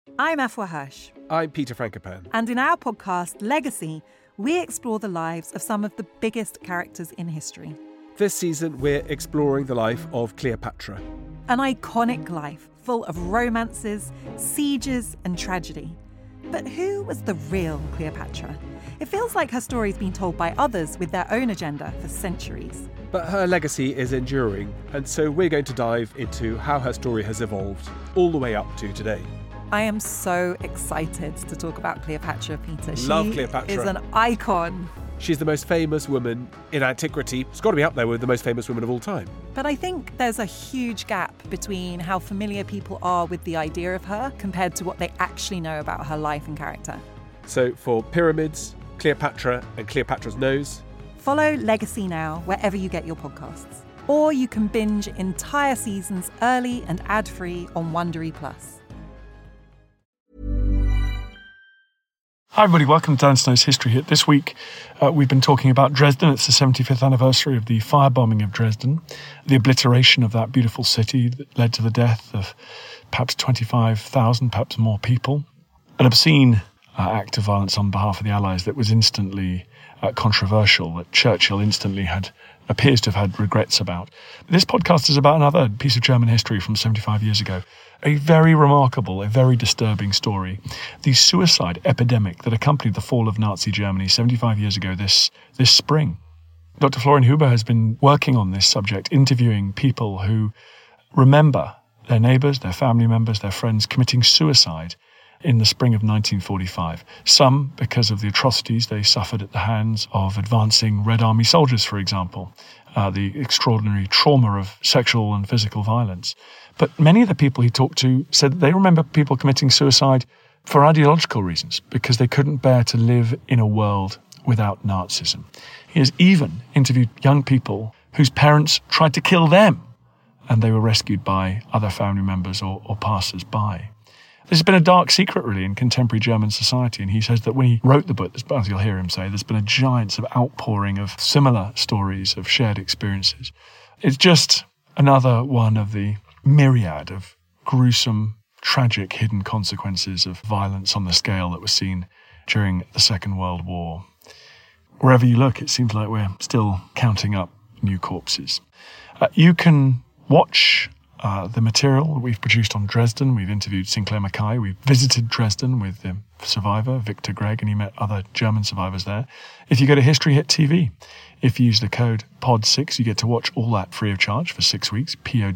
I'm Afua Hirsch. I'm Peter Frankopan. And in our podcast, Legacy, we explore the lives of some of the biggest characters in history. This season, we're exploring the life of Cleopatra. An iconic life full of romances, sieges, and tragedy. But who was the real Cleopatra? It feels like her story's been told by others with their own agenda for centuries. But her legacy is enduring, and so we're going to dive into how her story has evolved all the way up to today. I am so excited to talk about Cleopatra, Peter. Love Cleopatra. She is an icon. She's the most famous woman in antiquity. It's got to be up there with the most famous women of all time. But I think there's a huge gap between how familiar people are with the idea of her compared to what they actually know about her life and character. So for Pyramids, Cleopatra and Cleopatra's Nose, follow Legacy now wherever you get your podcasts. Or you can binge entire seasons early and ad-free on Wondery Plus. Hi everybody, welcome to Dan Snow's History Hit. This week we've been talking about Dresden. It's the 75th anniversary of the firebombing of Dresden, the obliteration of that beautiful city that led to the death of perhaps 25,000, perhaps more people. An obscene act of violence on behalf of the Allies that was instantly controversial, that Churchill instantly appears to have had regrets about. This podcast is about another piece of German history from 75 years ago. A very remarkable, a very disturbing story. The suicide epidemic that accompanied the fall of Nazi Germany 75 years ago this spring. Dr. Florian Huber has been working on this subject, interviewing people who remember their neighbours, their family members, their friends committing suicide in the spring of 1945. Some because of the atrocities they suffered at the hands of advancing Red Army soldiers, for example, the extraordinary trauma of sexual and physical violence. But many of the people he talked to said that they remember people committing suicide for ideological reasons, because they couldn't bear to live in a world without Nazism. He has even interviewed young people whose parents tried to kill them, and they were rescued by other family members or passers-by. This has been a dark secret, really, in contemporary German society, and he says that when he wrote the book, as you'll hear him say, there's been a giant sort of outpouring of similar stories of shared experiences. It's just another one of the myriad of gruesome, tragic, hidden consequences of violence on the scale that was seen during the Second World War. Wherever you look, it seems like we're still counting up new corpses. You can watch the material we've produced on Dresden. We've interviewed Sinclair Mackay. We've visited Dresden with the survivor, Victor Gregg, and he met other German survivors there. If you go to History Hit TV, if you use the code POD6, you get to watch all that free of charge for 6 weeks,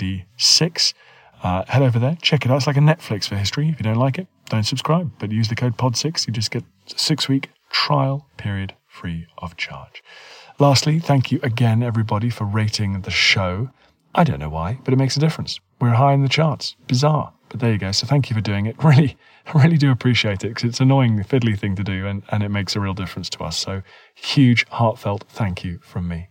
POD6. Head over there, check it out. It's like a Netflix for history. If you don't like it, don't subscribe. But use the code POD6, you just get a 6-week trial period free of charge. Lastly, thank you again, everybody, for rating the show. I don't know why, but it makes a difference. We're high in the charts. Bizarre. But there you go. So thank you for doing it. I really do appreciate it, because it's an annoying, fiddly thing to do, and it makes a real difference to us. So huge, heartfelt thank you from me.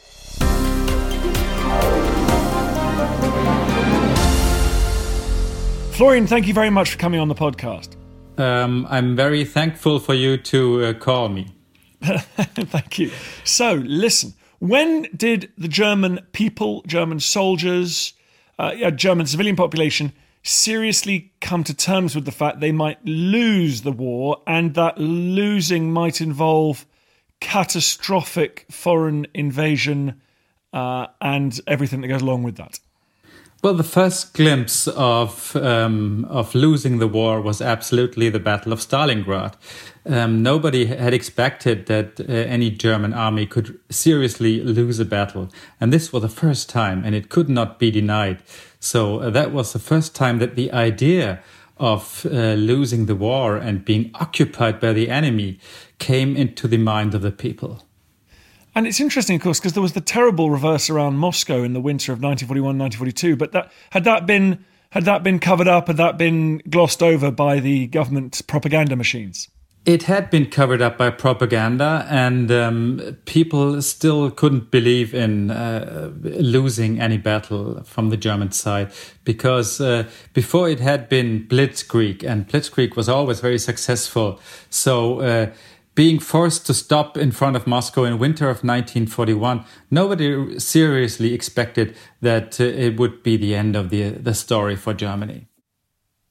Florian, thank you very much for coming on the podcast. I'm very thankful for you to call me. Thank you. So, listen, when did the German people, German soldiers, German civilian population seriously come to terms with the fact they might lose the war, and that losing might involve catastrophic foreign invasion and everything that goes along with that? Well, the first glimpse of losing the war was absolutely the Battle of Stalingrad. Nobody had expected that any German army could seriously lose a battle. And this was the first time, and it could not be denied. So that was the first time that the idea of losing the war and being occupied by the enemy came into the mind of the people. And it's interesting, of course, because there was the terrible reverse around Moscow in the winter of 1941-1942. But had that been covered up? Had that been glossed over by the government propaganda machines? It had been covered up by propaganda, and people still couldn't believe in losing any battle from the German side, because before it had been Blitzkrieg, and Blitzkrieg was always very successful. So being forced to stop in front of Moscow in winter of 1941, nobody seriously expected that it would be the end of the story for Germany.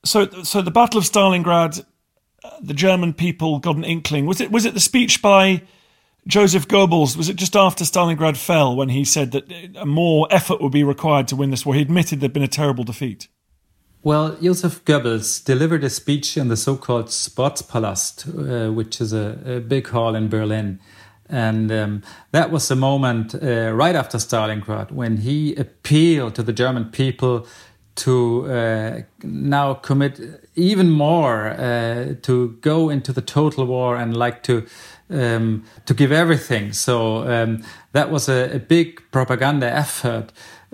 So the Battle of Stalingrad, the German people got an inkling. Was it the speech by Joseph Goebbels? Was it just after Stalingrad fell when he said that more effort would be required to win this war? He admitted there'd been a terrible defeat. Well, Joseph Goebbels delivered a speech in the so-called Sportspalast, which is a big hall in Berlin. And that was the moment right after Stalingrad when he appealed to the German people to now commit even more, to go into the total war and to give everything. So that was a big propaganda effort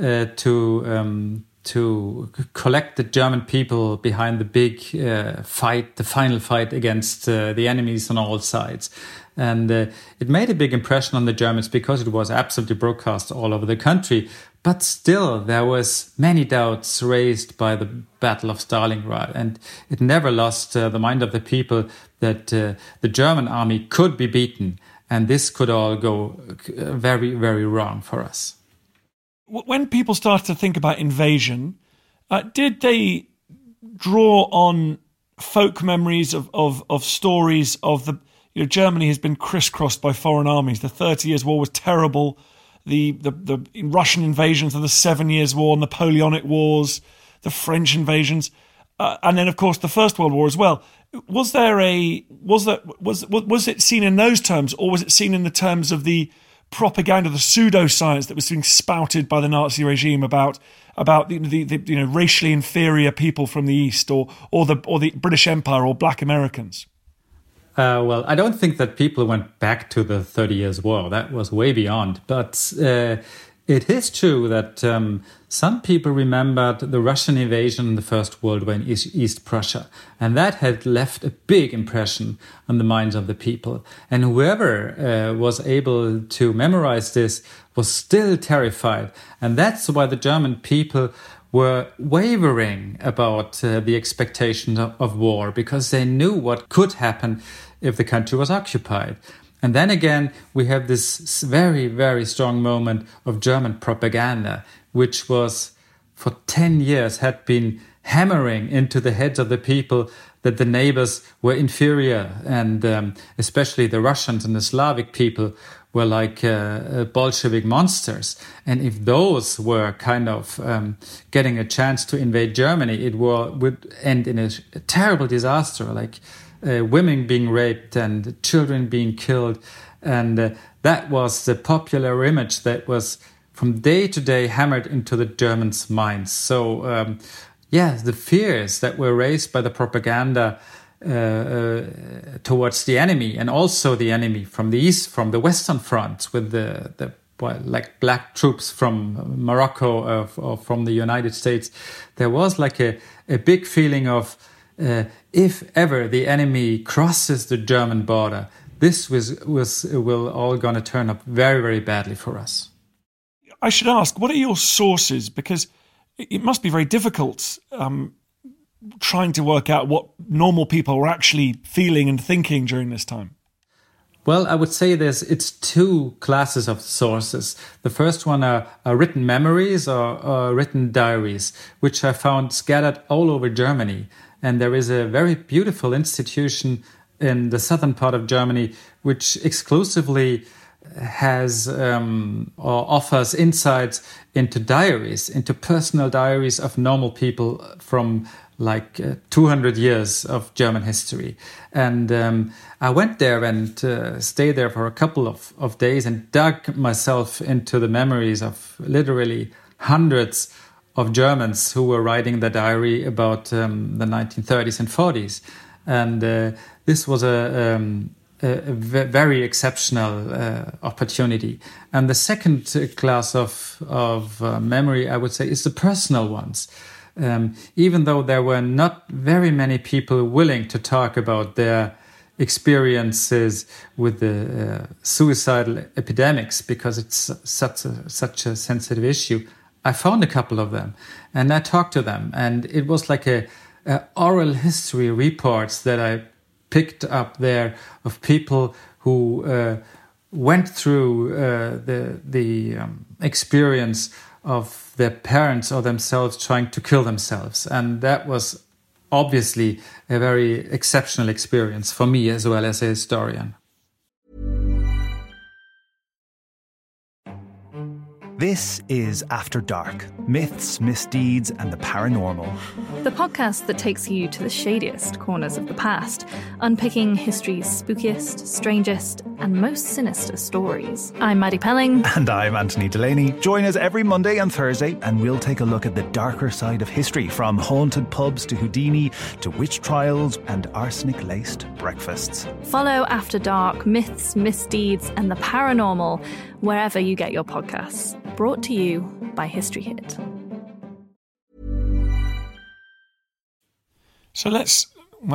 to collect the German people behind the big fight, the final fight against the enemies on all sides. And it made a big impression on the Germans because it was absolutely broadcast all over the country. But still, there was many doubts raised by the Battle of Stalingrad, and it never lost the mind of the people that the German army could be beaten, and this could all go very, very wrong for us. When people started to think about invasion, did they draw on folk memories of stories of the... Germany has been crisscrossed by foreign armies. The 30 Years' War was terrible. The Russian invasions of the 7 Years' War, Napoleonic Wars, the French invasions, and then of course the First World War as well. Was it seen in those terms, or was it seen in the terms of the propaganda, the pseudoscience that was being spouted by the Nazi regime about the racially inferior people from the East, or the British Empire, or Black Americans? Well, I don't think that people went back to the 30 Years' War. That was way beyond. But it is true that some people remembered the Russian invasion in the First World War in East Prussia. And that had left a big impression on the minds of the people. And whoever was able to memorize this was still terrified. And that's why the German people were wavering about the expectations of war, because they knew what could happen if the country was occupied. And then again, we have this very, very strong moment of German propaganda, which was for 10 years had been hammering into the heads of the people that the neighbors were inferior, and especially the Russians and the Slavic people were like Bolshevik monsters. And if those were kind of getting a chance to invade Germany, it would end in a terrible disaster, like women being raped and children being killed. And that was the popular image that was from day to day hammered into the Germans' minds. So, the fears that were raised by the propaganda towards the enemy, and also the enemy from the east, from the Western Front, with the black troops from Morocco or from the United States, there was like a big feeling of if ever the enemy crosses the German border, this will all going to turn up very, very badly for us. I should ask, what are your sources? Because it must be very difficult trying to work out what normal people were actually feeling and thinking during this time. Well, I would say it's two classes of sources. The first one are written memories or written diaries, which I found scattered all over Germany. And there is a very beautiful institution in the southern part of Germany which exclusively has or offers insights into diaries, into personal diaries of normal people from 200 years of German history. And I went there and stayed there for a couple of days and dug myself into the memories of literally hundreds of Germans who were writing the diary about the 1930s and 40s. And this was a very exceptional opportunity. And the second class of memory, I would say, is the personal ones. Even though there were not very many people willing to talk about their experiences with the suicidal epidemics, because it's such a sensitive issue, I found a couple of them and I talked to them, and it was like a oral history reports that I picked up there of people who went through the experience of their parents or themselves trying to kill themselves. And that was obviously a very exceptional experience for me as well as a historian. This is After Dark, Myths, Misdeeds and the Paranormal. The podcast that takes you to the shadiest corners of the past, unpicking history's spookiest, strangest and most sinister stories. I'm Maddie Pelling. And I'm Anthony Delaney. Join us every Monday and Thursday and we'll take a look at the darker side of history, from haunted pubs to Houdini to witch trials and arsenic-laced breakfasts. Follow After Dark, Myths, Misdeeds and the Paranormal wherever you get your podcasts. Brought to you by History Hit. So let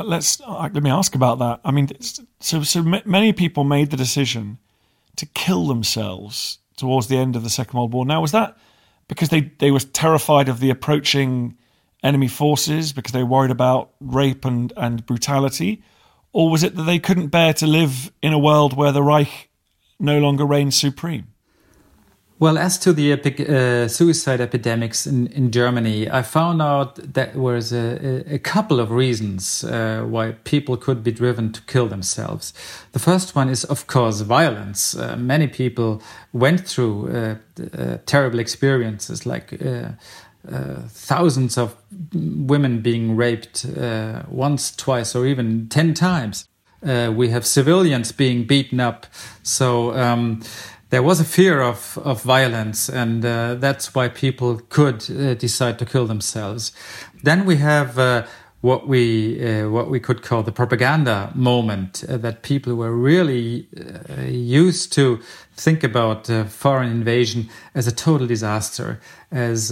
me ask about that. I mean, so many people made the decision to kill themselves towards the end of the Second World War. Now, was that because they were terrified of the approaching enemy forces, because they were worried about rape and brutality, or was it that they couldn't bear to live in a world where the Reich no longer reigned supreme? Well, as to the suicide epidemics in Germany, I found out that there was a couple of reasons why people could be driven to kill themselves. The first one is, of course, violence. Many people went through terrible experiences, like thousands of women being raped once, twice, or even 10 times. We have civilians being beaten up. So there was a fear of violence, and that's why people could decide to kill themselves. Then we have what we could call the propaganda moment, that people were really used to think about foreign invasion as a total disaster, as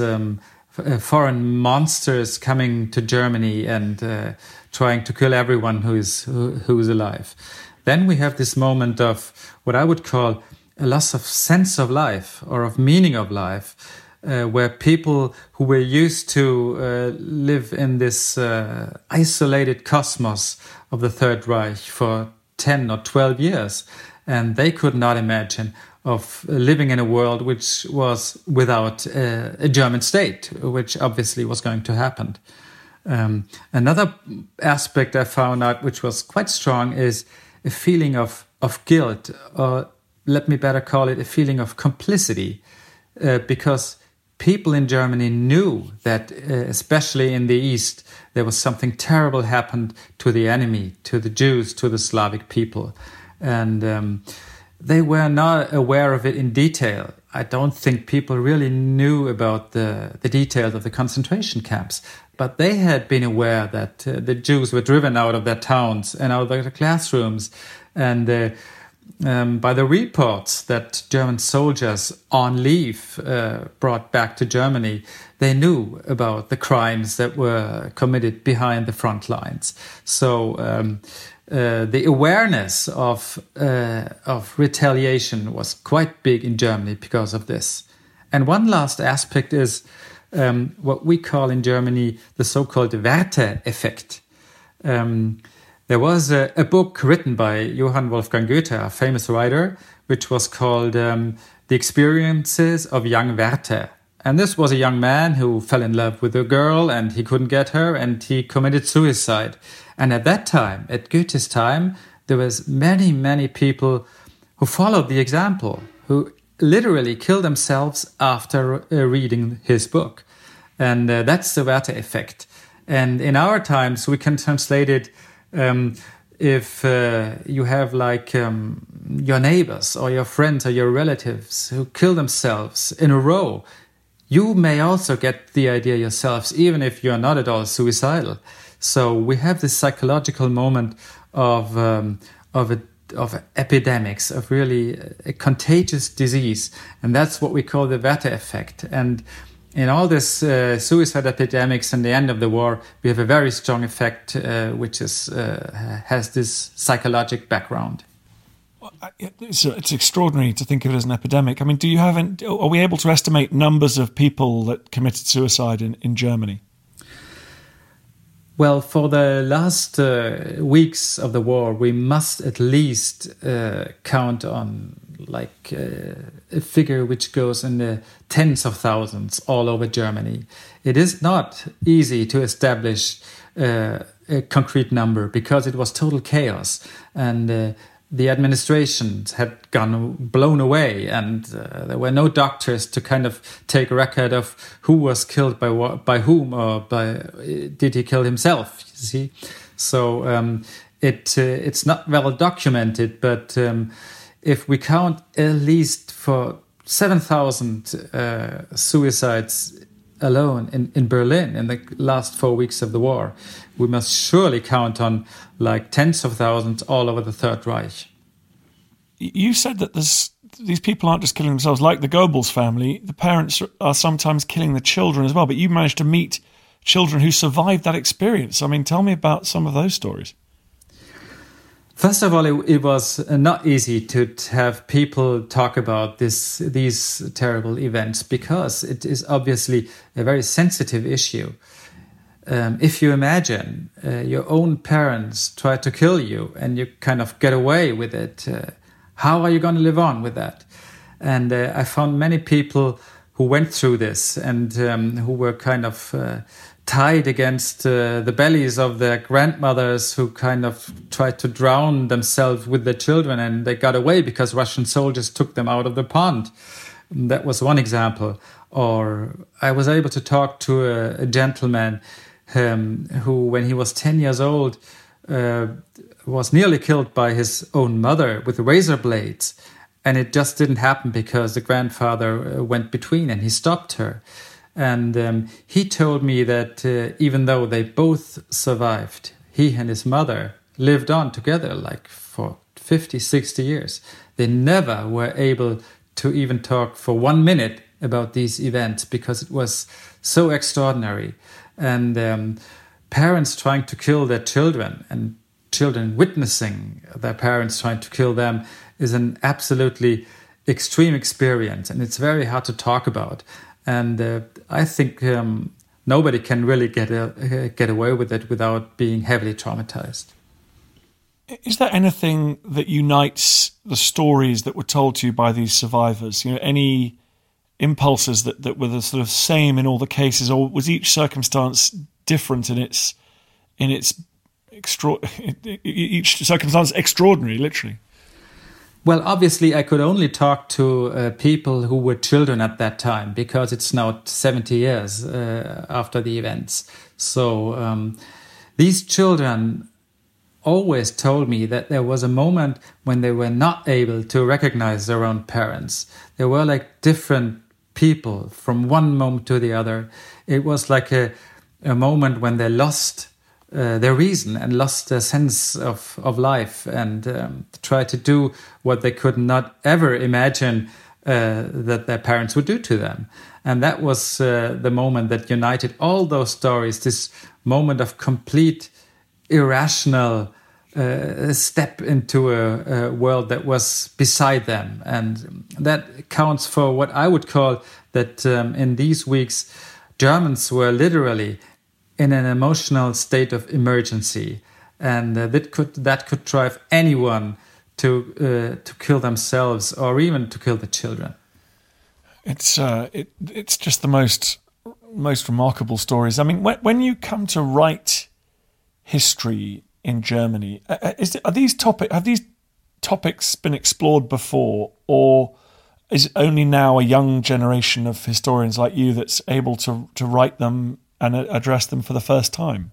foreign monsters coming to Germany and trying to kill everyone who's alive. Then we have this moment of what I would call a loss of sense of life or of meaning of life, where people who were used to live in this isolated cosmos of the Third Reich for 10 or 12 years, and they could not imagine of living in a world which was without a German state, which obviously was going to happen. Another aspect I found out which was quite strong is a feeling of guilt, or let me better call it a feeling of complicity, because people in Germany knew that, especially in the East, there was something terrible happened to the enemy, to the Jews, to the Slavic people. And they were not aware of it in detail. I don't think people really knew about the details of the concentration camps, but they had been aware that the Jews were driven out of their towns and out of their classrooms, and by the reports that German soldiers on leave brought back to Germany, they knew about the crimes that were committed behind the front lines. So the awareness of retaliation was quite big in Germany because of this. And one last aspect is what we call in Germany the so-called Werther effect. There was a book written by Johann Wolfgang Goethe, a famous writer, which was called The Experiences of Young Werther. And this was a young man who fell in love with a girl and he couldn't get her and he committed suicide. And at that time, at Goethe's time, there was many people who followed the example, who literally killed themselves after reading his book. And that's the Werther effect. And in our times, we can translate it if you have like your neighbors or your friends or your relatives who kill themselves in a row, you may also get the idea yourselves, even if you're not at all suicidal. So we have this psychological moment of epidemics, of really a contagious disease, and that's what we call the Werther effect. And in all this suicide epidemics and the end of the war, we have a very strong effect, which has this psychological background. It's extraordinary to think of it as an epidemic. I mean, are we able to estimate numbers of people that committed suicide in Germany? Well, for the last weeks of the war, we must at least count on like a figure which goes in the tens of thousands all over Germany. It is not easy to establish a concrete number because it was total chaos, and the administrations had blown away, and there were no doctors to kind of take a record of who was killed by whom, or did he kill himself, you see. So it's not well documented, but if we count at least for 7,000 suicides alone in Berlin in the last 4 weeks of the war, we must surely count on like tens of thousands all over the Third Reich. You said that these people aren't just killing themselves, like the Goebbels family. The parents are sometimes killing the children as well, but you managed to meet children who survived that experience. I mean, tell me about some of those stories. First of all, it was not easy to have people talk about these terrible events, because it is obviously a very sensitive issue. If you imagine your own parents try to kill you and you kind of get away with it, how are you going to live on with that? And I found many people who went through this and who were kind of tied against the bellies of their grandmothers, who kind of tried to drown themselves with their children, and they got away because Russian soldiers took them out of the pond. That was one example. Or I was able to talk to a gentleman who, when he was 10 years old, was nearly killed by his own mother with razor blades. And it just didn't happen because the grandfather went between and he stopped her. And he told me that even though they both survived, he and his mother lived on together like for 50, 60 years. They never were able to even talk for 1 minute about these events because it was so extraordinary. And parents trying to kill their children and children witnessing their parents trying to kill them is an absolutely extreme experience, and it's very hard to talk about. And I think nobody can really get away with it without being heavily traumatized. Is there anything that unites the stories that were told to you by these survivors? You know, any impulses that were the sort of same in all the cases, or was each circumstance different in its each circumstance extraordinary, literally? Well, obviously, I could only talk to people who were children at that time, because it's now 70 years after the events. So these children always told me that there was a moment when they were not able to recognize their own parents. They were like different people from one moment to the other. It was like a moment when they lost their reason and lost their sense of life, and tried to do what they could not ever imagine that their parents would do to them. And that was the moment that united all those stories, this moment of complete irrational step into a world that was beside them. And that counts for what I would call that in these weeks, Germans were literally in an emotional state of emergency, and that could drive anyone to kill themselves or even to kill the children. It's just the most remarkable stories. I mean, when you come to write history in Germany, have these topics been explored before, or is it only now a young generation of historians like you that's able to write them and address them for the first time?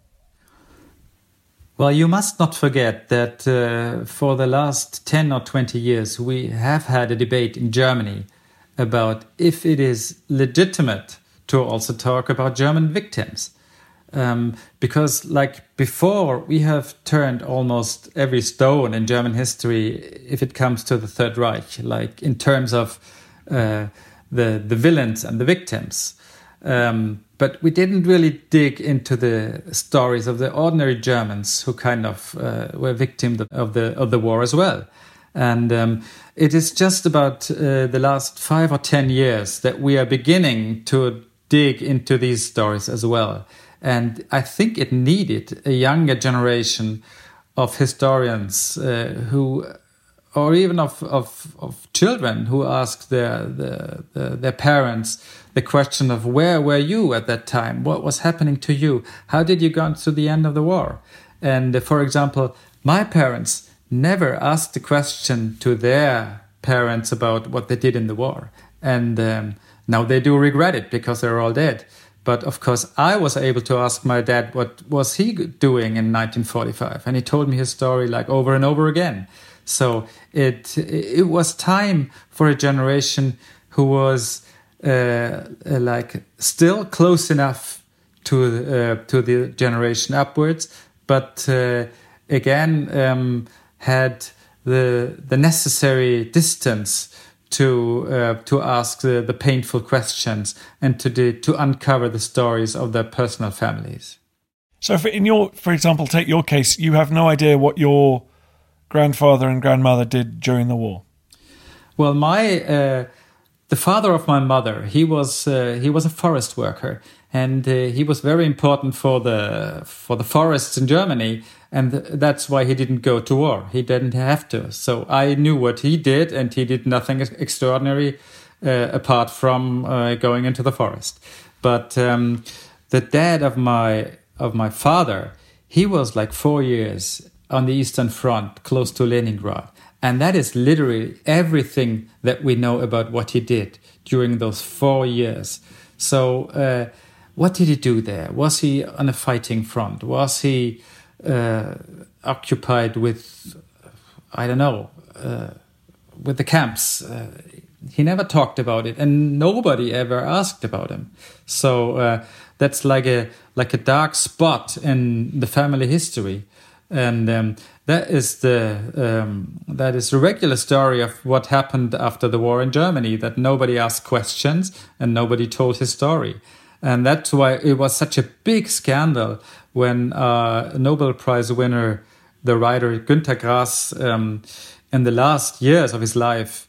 Well, you must not forget that for the last 10 or 20 years, we have had a debate in Germany about if it is legitimate to also talk about German victims. Because like before, we have turned almost every stone in German history if it comes to the Third Reich, like in terms of the villains and the victims. But we didn't really dig into the stories of the ordinary Germans who kind of were victims of the war as well. And it is just about the last 5 or 10 years that we are beginning to dig into these stories as well. And I think it needed a younger generation of historians who or even of children who ask their parents the question of where were you at that time? What was happening to you? How did you go to the end of the war? And for example, my parents never asked the question to their parents about what they did in the war. And now they do regret it because they're all dead. But of course, I was able to ask my dad what was he doing in 1945. And he told me his story like over and over again. So it was time for a generation who was like still close enough to the generation upwards, but again had the necessary distance to ask the painful questions and to uncover the stories of their personal families. So, for example, take your case. You have no idea what your grandfather and grandmother did during the war. Well, the father of my mother, he was a forest worker, and he was very important for the forests in Germany, and that's why he didn't go to war. He didn't have to. So I knew what he did, and he did nothing extraordinary apart from going into the forest. But the dad of my father, he was like 4 years on the Eastern Front, close to Leningrad. And that is literally everything that we know about what he did during those 4 years. So what did he do there? Was he on a fighting front? Was he occupied with, I don't know, with the camps? He never talked about it, and nobody ever asked about him. So that's like a dark spot in the family history. And that is the regular story of what happened after the war in Germany, that nobody asked questions and nobody told his story. And that's why it was such a big scandal when Nobel Prize winner, the writer Günter Grass, in the last years of his life,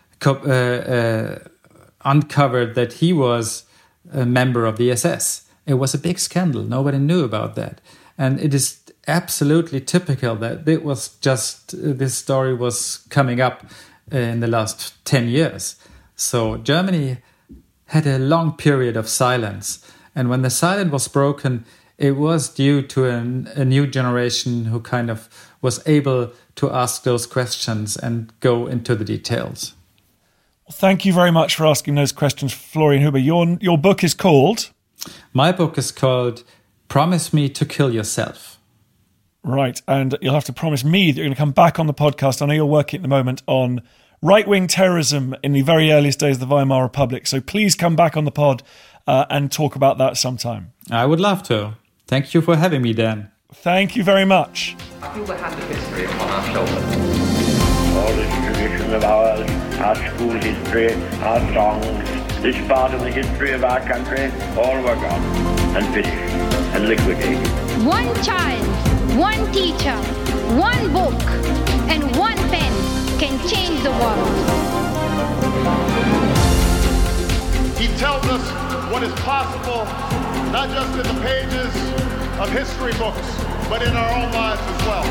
uncovered that he was a member of the SS. It was a big scandal. Nobody knew about that. And it is absolutely typical that it was just this story was coming up in the last 10 years. So Germany had a long period of silence. And when the silence was broken, it was due to a new generation who kind of was able to ask those questions and go into the details. Well, thank you very much for asking those questions, Florian Huber. Your book is called? My book is called Promise Me to Kill Yourself. Right, and you'll have to promise me that you're going to come back on the podcast. I know you're working at the moment on right-wing terrorism in the very earliest days of the Weimar Republic, so please come back on the pod and talk about that sometime. I would love to. Thank you for having me, Dan. Thank you very much. I feel the hand of history upon our shoulders. All this tradition of ours, our school history, our songs, this part of the history of our country, all were gone and finished and liquidated. One child, one teacher, one book, and one pen can change the world. He tells us what is possible, not just in the pages of history books, but in our own lives as well.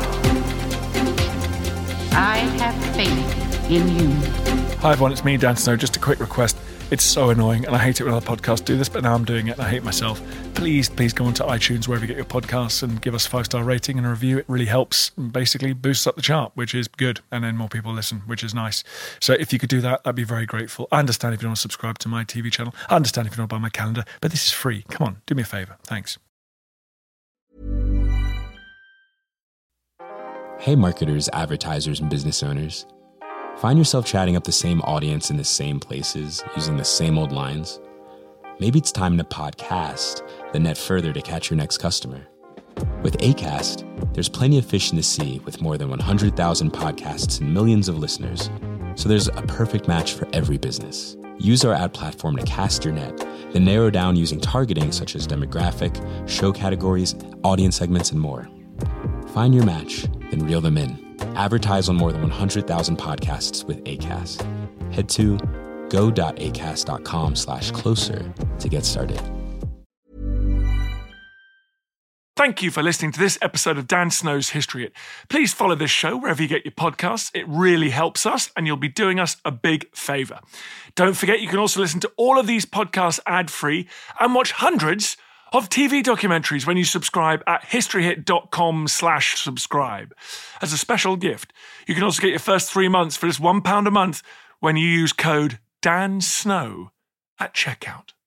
I have faith in you. Hi everyone, it's me, Dan Snow. Just a quick request. It's so annoying, and I hate it when other podcasts do this, but now I'm doing it, and I hate myself. Please go onto iTunes, wherever you get your podcasts, and give us a 5-star rating and a review. It really helps, and basically boosts up the chart, which is good, and then more people listen, which is nice. So if you could do that, I'd be very grateful. I understand if you don't want to subscribe to my TV channel. I understand if you don't buy my calendar, but this is free. Come on, do me a favour. Thanks. Hey marketers, advertisers, and business owners. Find yourself chatting up the same audience in the same places, using the same old lines? Maybe it's time to podcast the net further to catch your next customer. With Acast, there's plenty of fish in the sea with more than 100,000 podcasts and millions of listeners. So there's a perfect match for every business. Use our ad platform to cast your net, then narrow down using targeting such as demographic, show categories, audience segments, and more. Find your match, then reel them in. Advertise on more than 100,000 podcasts with Acast. Head to go.acast.com/closer to get started. Thank you for listening to this episode of Dan Snow's History Hit. Please follow this show wherever you get your podcasts. It really helps us, and you'll be doing us a big favour. Don't forget, you can also listen to all of these podcasts ad-free and watch hundreds of TV documentaries when you subscribe at historyhit.com/subscribe. As a special gift, you can also get your first 3 months for just £1 a month when you use code DANSNOW at checkout.